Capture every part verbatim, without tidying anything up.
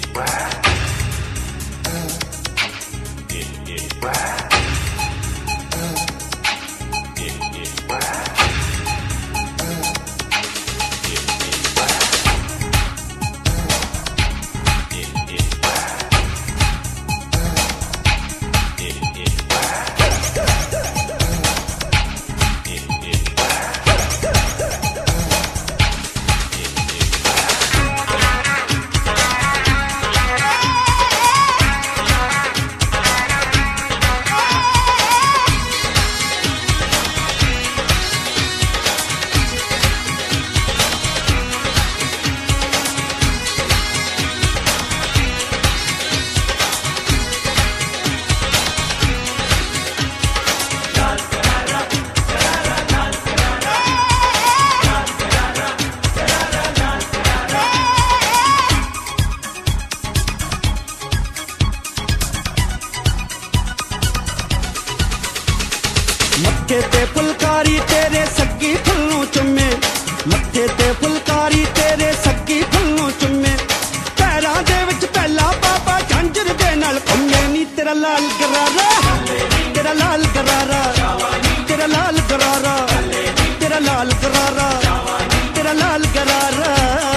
मत्थे ते फुलकारी तेरे सग्गी फुल्लों चुम्मे, मत्थे ते फुलकारी तेरे सग्गी फुल्लों चुम्मे, पैरां दे विच पहला बाबा झांझर दे नाल घुम्मे नी तेरा लाल गरारा, तेरा लाल गरारा, तेरा लाल गरारा, तेरा लाल गरारा, तेरा लाल गरारा।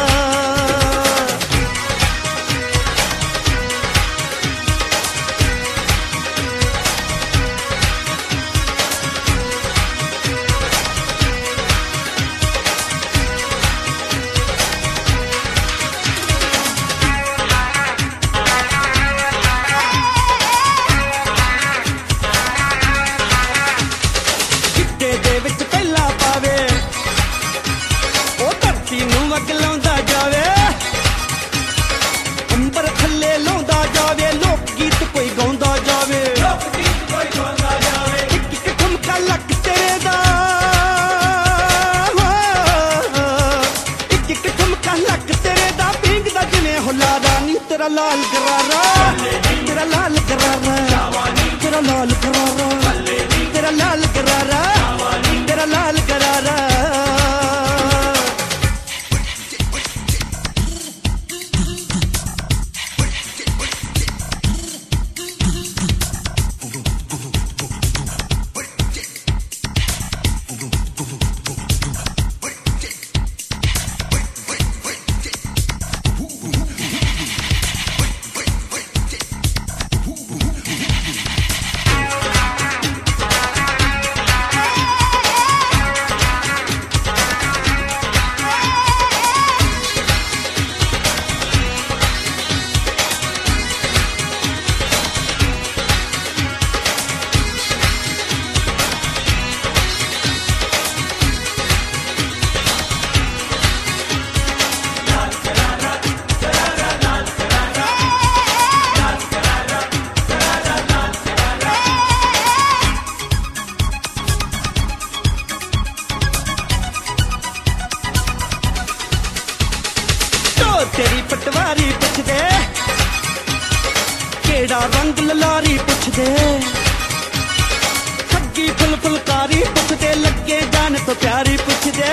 तेरा लाल गरारा, तेरा लाल गरारा, तेरा लाल गरारा, तेरा लाल गरारा, तेरा लाल गरारा। तेरी पटवारी पुछ दे, केड़ा रंग ललारी पुछ दे, ठगी फुल फुलकारी पुछ दे, लगे जान तो प्यारी पुछ दे,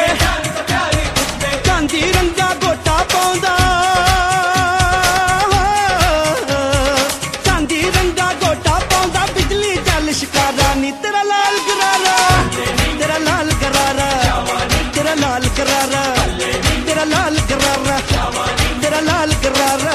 चांदी रंगा गोटा पाउंदा, चांदी रंगा गोटा पाउंदा, बिजली जल शिकारा नी तेरा लाल गरारा, तेरा लाल गरारा, तेरा लाल गरारा, तेरा लाल गरारा, तेरा लाल गरारा।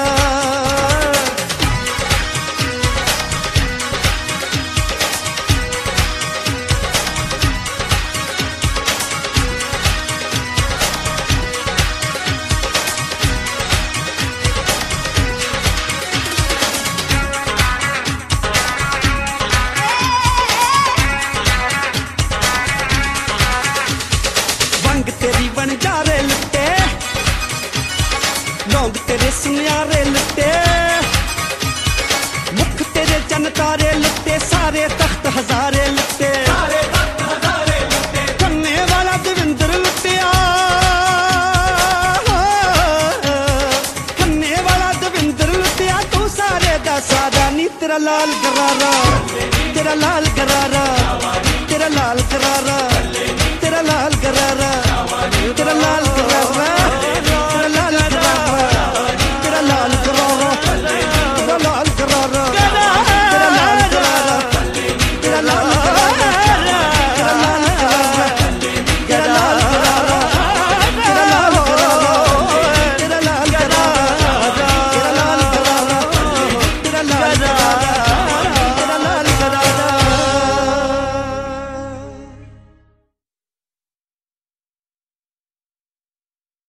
वंग तेरी बन जा रे लुटे, लौंग तेरे सुनयारे लुटे, मुख तेरे चन तारे लुटे, सारे तख्त हजारे लुटे, खन्ने वाला दविंदर लुटिया, खन्ने वाला दविंदर लुटिया, तू सारे दा सारा नी तेरा लाल गरारा, तेरा लाल गरारा, तेरा लाल